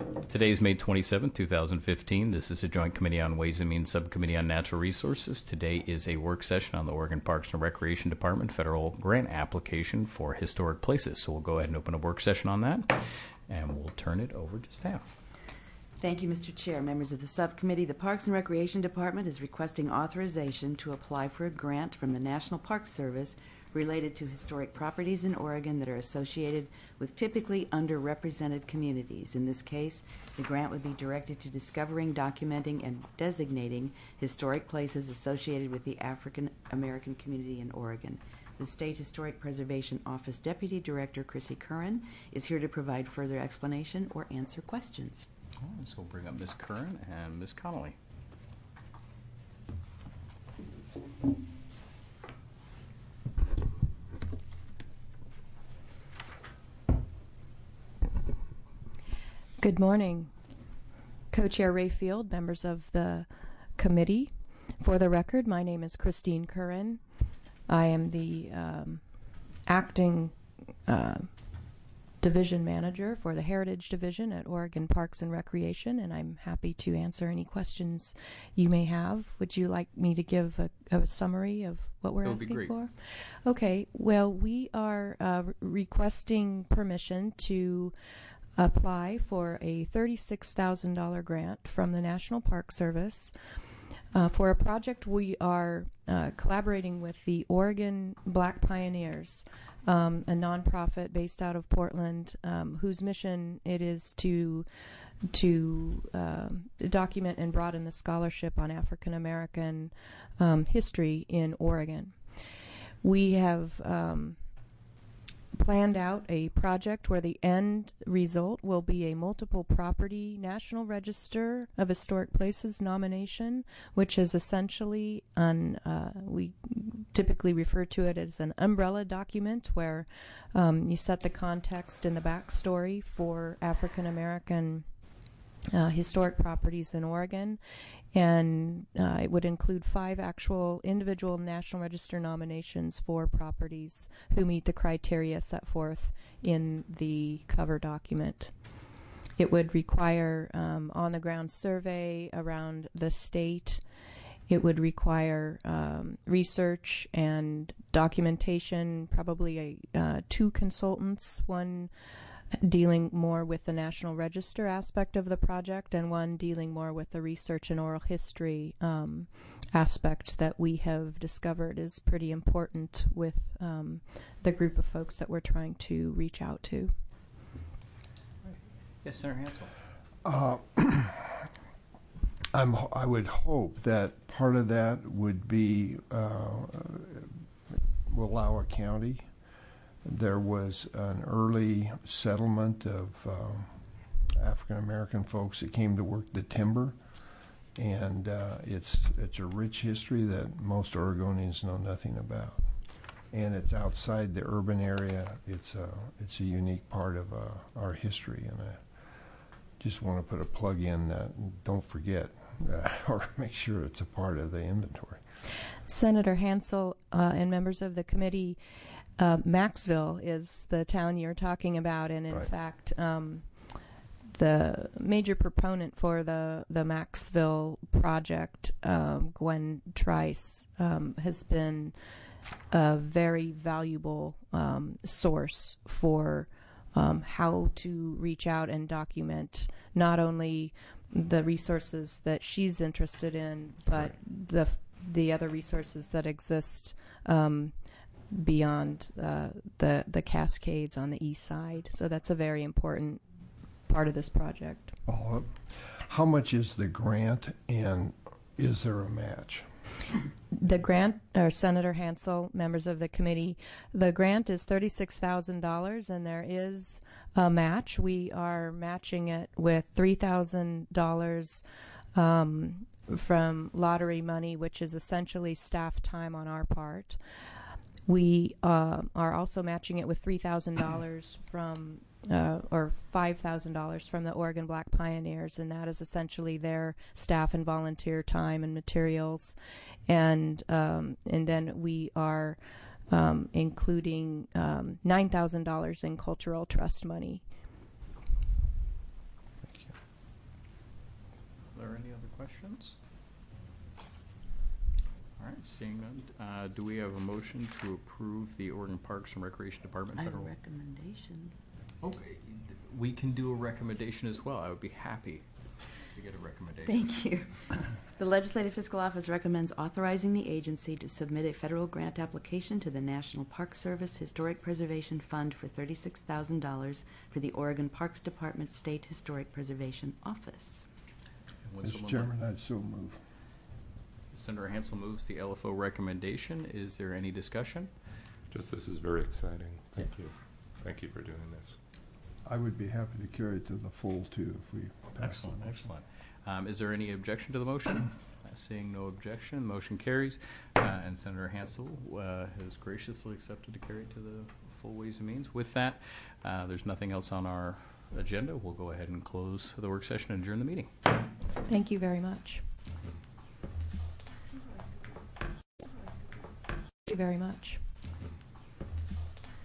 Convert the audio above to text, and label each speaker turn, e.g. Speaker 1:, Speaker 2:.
Speaker 1: Today is May 27, 2015. This is a Joint Committee on Ways and Means Subcommittee on Natural Resources. Today is a work session on the Oregon Parks and Recreation Department federal grant application for historic places. So we'll go ahead and open a work session on that, and we'll turn it over to staff.
Speaker 2: Thank you, Mr. Chair. Members of the subcommittee, the Parks and Recreation Department is requesting authorization to apply for a grant from the National Park Service related to historic properties in Oregon that are associated with typically underrepresented communities. In this case, the grant would be directed to discovering, documenting, and designating historic places associated with the African American community in Oregon. The State Historic Preservation Office Deputy Director, Chrissy Curran, is here to provide further explanation or answer questions.
Speaker 1: So we'll bring up Ms. Curran and Ms. Connolly.
Speaker 3: Good morning, Co-Chair Rayfield, members of the committee. For the record, my name is Christine Curran. I am the acting division manager for the Heritage Division at Oregon Parks and Recreation, and I'm happy to answer any questions you may have. Would you like me to give a summary of what we're asking for? Okay, well, we are requesting permission to apply for a $36,000 grant from the National Park Service for a project we are collaborating with the Oregon Black Pioneers, a nonprofit based out of Portland, whose mission it is to document and broaden the scholarship on African American history in Oregon. We have planned out a project where the end result will be a multiple property National Register of Historic Places nomination, which is essentially we typically refer to it as an umbrella document where you set the context and the backstory for African American historic properties in Oregon, and it would include 5 actual individual National Register nominations for properties who meet the criteria set forth in the cover document. It would require on-the-ground survey around the state. It would require research and documentation, probably 2 consultants, one dealing more with the National Register aspect of the project and one dealing more with the research and oral history aspect that we have discovered is pretty important with the group of folks that we're trying to reach out to.
Speaker 1: Yes, Senator Hansel.
Speaker 4: I would hope that part of that would be Wallowa County. There was an early settlement of African American folks that came to work the timber, and it's a rich history that most Oregonians know nothing about. And it's outside the urban area. It's a unique part of our history, and I just want to put a plug in that don't forget or make sure it's a part of the inventory.
Speaker 3: Senator Hansel and members of the committee, Maxville is the town you're talking about, and in fact, the major proponent for the Maxville project, Gwen Trice, has been a very valuable source for how to reach out and document not only the resources that she's interested in, but the other resources that exist beyond the Cascades on the east side. So that's a very important part of this project.
Speaker 4: How much is the grant, and is there a match?
Speaker 3: The grant, or Senator Hansel, members of the committee, the grant is $36,000, and there is a match. We are matching it with $3,000 from lottery money, which is essentially staff time on our part. We are also matching it with $3,000 from, or $5,000 from the Oregon Black Pioneers, and that is essentially their staff and volunteer time and materials. And then we are including $9,000 in cultural trust money.
Speaker 4: Thank you.
Speaker 1: questions? All right, seeing none, do we have a motion to approve the Oregon Parks and Recreation Department
Speaker 2: I have a
Speaker 1: federal?
Speaker 2: recommendation.
Speaker 1: Okay, we can do a recommendation as well. I would be happy to get a recommendation.
Speaker 2: Thank you. The Legislative Fiscal Office recommends authorizing the agency to submit a federal grant application to the National Park Service Historic Preservation Fund for $36,000 for the Oregon Parks Department State Historic Preservation Office.
Speaker 1: And would
Speaker 4: Mr.
Speaker 1: someone
Speaker 4: Chairman, I'd so move.
Speaker 1: Senator Hansel moves the LFO recommendation. Is there any discussion?
Speaker 5: Just this is very exciting. Thank you. Thank you for doing this.
Speaker 4: I would be happy to carry it to the full, too, if we pass
Speaker 1: Excellent,
Speaker 4: the motion.
Speaker 1: excellent. Is there any objection to the motion? Seeing no objection, the motion carries. And Senator Hansel has graciously accepted to carry it to the full Ways and Means. With that, there's nothing else on our agenda. We'll go ahead and close the work session and adjourn the meeting.
Speaker 3: Thank you very much. Thank you very much.